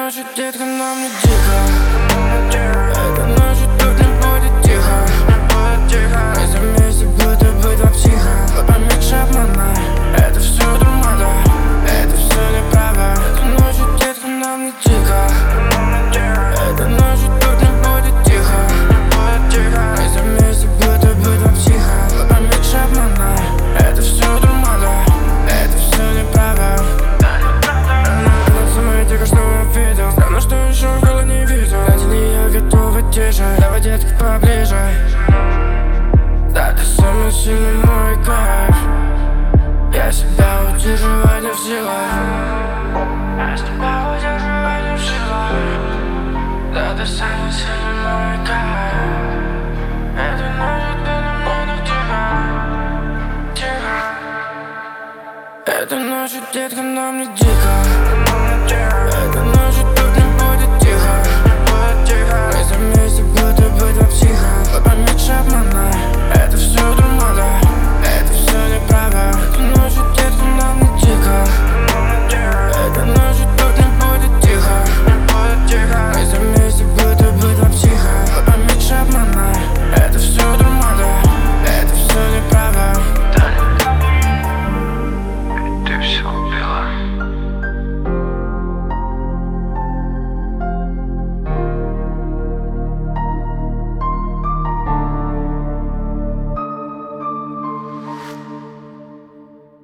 ночью, детка, нам не дико. Эта ночью тут не будет тихо. Мы за вместе будто бы два психа. Поменьше обмана, это все дурмана, это все неправда. Эта ночью, детка, нам не дико. Эта ночью тут не будет тихо. Мы за вместе будто бы два психа. Поменьше обмана, это все дурмана, это все неправда. Только что увидел, странно, что еще около не видел. Ради нее готова тише, давай, детка, поближе. Да, ты самый сильный мой кайф. Я себя удерживать не в силах. Я себя удерживать не в силах. Да, ты самый сильный мой кайф. Этой ночью ты не будешь тихо, тихо. Этой ночью, детка, нам не дико. Этой ночью